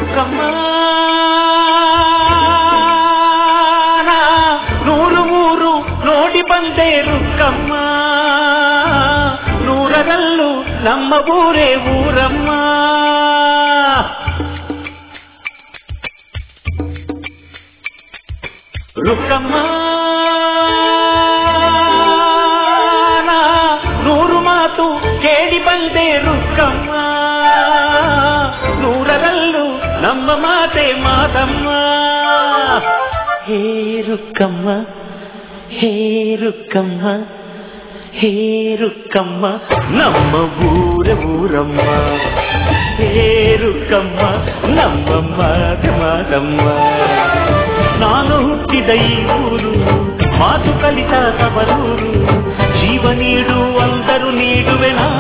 ರುಕ್ಕಮ್ಮ ನೂರು ಊರು ನೋಡಿ ಬಂದೆ ರುಕ್ಕಮ್ಮ, ನೂರರಲ್ಲೂ ನಮ್ಮ ಊರೇ ಊರಮ್ಮ. ರುಕ್ಕಮ್ಮ ನೂರು ಮಾತು ಕೇಳಿ ಬಂದೆ ರುಕ್ಕಮ್ಮ, ನೂರರಲ್ಲೂ ನಮ್ಮ ಮಾತೆ ಮಾತಮ್ಮ. ಹೇ ರುಕ್ಕಮ್ಮ ಹೇ ರುಕ್ಕಮ್ಮ ಹೇ ರುಕ್ಕಮ್ಮ ನಮ್ಮ ಊರ ಊರಮ್ಮ. ಹೇ ರುಕ್ಕಮ್ಮ ನಮ್ಮ ಮಾತೆ ಮಾತಮ್ಮ. ನಾನು ಹುಟ್ಟಿದ ಈ ಊರು, ಮಾತು ಕಲಿತ ತವರೂರು, ಜೀವ ನೀಡು ಅಂದರು ನೀಡುವೆನಾ.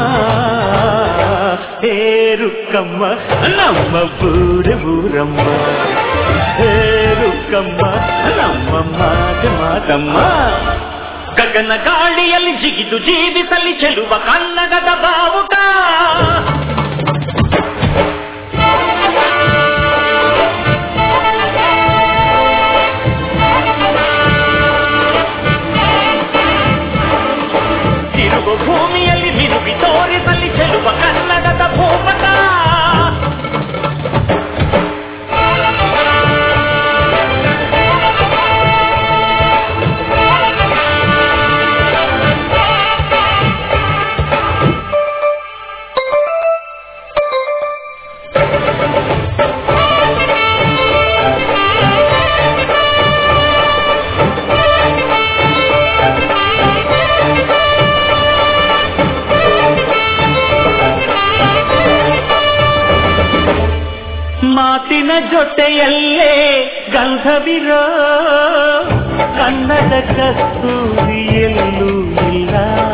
ಹೇ ರುಕ್ಕಮ್ಮ ನಮ್ಮ ಊರ ಊರಮ್ಮ. ಹೇ ರುಕ್ಕಮ್ಮ ನಮ್ಮ ಮಾತೆ ಮಾತಮ್ಮ. ಗಗನ ಗಾಳಿಯಲ್ಲಿ ಜಿಗಿದು ಜೀವಿಸಲಿ ಚೆಲುವ ಕನ್ನಡದ ಬಾವುಟ. ತಿರುಗು ಭೂಮಿಯಲ್ಲಿ ಮಿನುಗಿ ತೋರಿಸಲಿ ಚೆಲುವ ಕನ್ನಡದ ಭೂಪಟ. ಮಾತಿನ ಜೊತೆಯಲ್ಲೇ ಗಂಧವಿರೋ ಕನ್ನಡ ಕಸ್ತೂರಿ ಎಲ್ಲೂ ಇಲ್ಲ.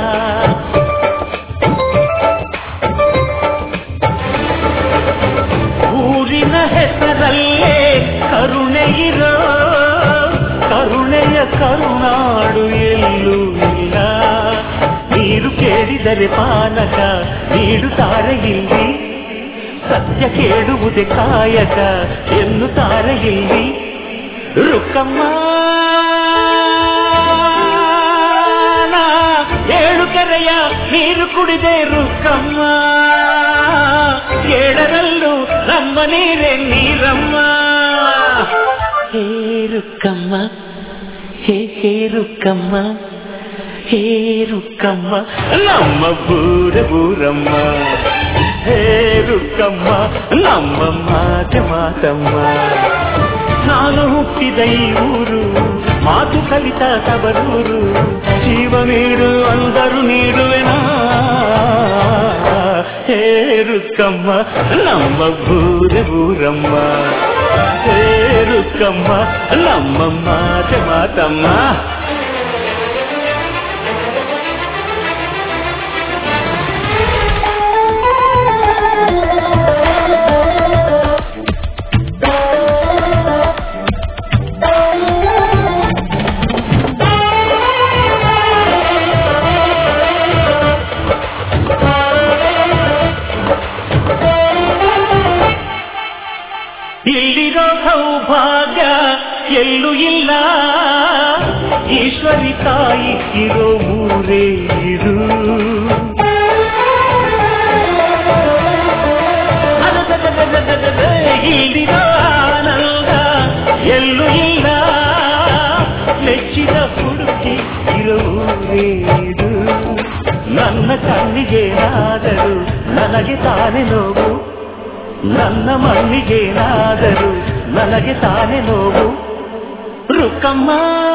ಊರಿನ ಹೆಸರಲ್ಲೇ ಕರುಣೆ ಇರೋ ಕರುಣೆಯ ಕರುನಾಡು ಎಲ್ಲೂ ಇಲ್ಲ. ನೀರು ಕೇಳಿದರೆ ಪಾನಕ ನೀಡುತ್ತಾರೆ ಇಲ್ಲಿ, ಸತ್ಯ ಕೇಳುವುದೇ ಕಾಯಕ ಎನ್ನುತ್ತಾರೆ ಇಲ್ಲಿ. ರುಕ್ಕಮ್ಮ ಏಳು ಕೆರೆಯ ನೀರು ಕುಡಿದೆ ರುಕ್ಕಮ್ಮ, ಏಳರಲ್ಲೂ ನಮ್ಮ ನೀರೇ ನೀರಮ್ಮ. ಹೇ ರುಕ್ಕಮ್ಮ ಹೇ ಹೇ ರುಕ್ಕಮ್ಮ ಹೇ ರುಕ್ಕಮ್ಮ ನಮ್ಮ ಊರ ಊರಮ್ಮ. ಹೇ ರುಕ್ಕಮ್ಮ ನಮ್ಮ ಮಾತೆ ಮಾತಮ್ಮ. ನಾನು ಹುಟ್ಟಿದ ಈ ಊರು, ಮಾತು ಕಲಿತ ತವರೂರು, ಜೀವ ನೀಡು ಅಂದರು ನೀಡುವೆನಾ. ಹೇ ರುಕ್ಕಮ್ಮ ನಮ್ಮ ಊರ ಊರಮ್ಮ. ಹೇ ರುಕ್ಕಮ್ಮ ನಮ್ಮ ಮಾತೆ ಮಾತಮ್ಮ. ಇಲ್ಲಿರೋ ಸೌಭಾಗ್ಯ ಎಲ್ಲೂ ಇಲ್ಲ, ಈಶ್ವರಿ ತಾಯಿ ಇರೋ ಊರೇ ಇದು. ಇಲ್ಲಿರೋ ಆನಂದ ಎಲ್ಲೂ ಇಲ್ಲ, ಮೆಚ್ಚಿದ ಹುಡುಕಿ ಇರೋ ಊರೇ ಇದು. ನನ್ನ ಕಣ್ಣಿಗೇನಾದರೂ ನನಗೆ ತಾನೇ ನೋವು, ನನ್ನ ಮಣ್ಣಿಗೇನಾದರೂ ನನಗೆ ತಾನೇ ನೋವು. ರುಕ್ಕಮ್ಮ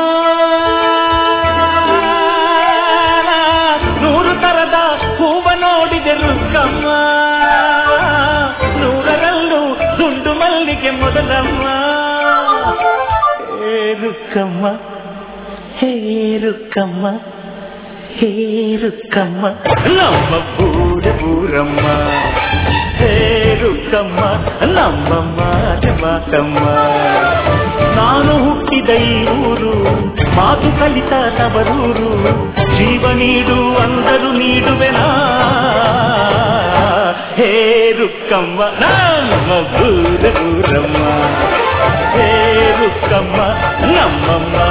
ನೂರು ತರದ ಹೂವ ನೋಡಿದೆ ರುಕ್ಕಮ್ಮ, ನೂರರಲ್ಲೂ ದುಂಡು ಮಲ್ಲಿಗೆ ಮೊದಲಮ್ಮ. ಹೇ ರುಕ್ಕಮ್ಮ ಹೇ ರುಕ್ಕಮ್ಮ ಹೇ ರುಕ್ಕಮ್ಮ ನಮ್ಮ ಊರ ಊರಮ್ಮ. ಹೇ ರುಕ್ಕಮ್ಮ ನಮ್ಮ ಮಾತೆ ಮಾತಮ್ಮ. ನಾನು ಹುಟ್ಟಿದ ಈ ಊರು, ಮಾತು ಕಲಿತ ತವರೂರು, ಜೀವ ನೀಡು ಅಂದರು ನೀಡುವೆನಾ. ಹೇ ರುಕ್ಕಮ್ಮ ನಮ್ಮ ಊರಮ್ಮ, ಹೇ ರುಕ್ಕಮ್ಮ ನಮ್ಮಮ್ಮ.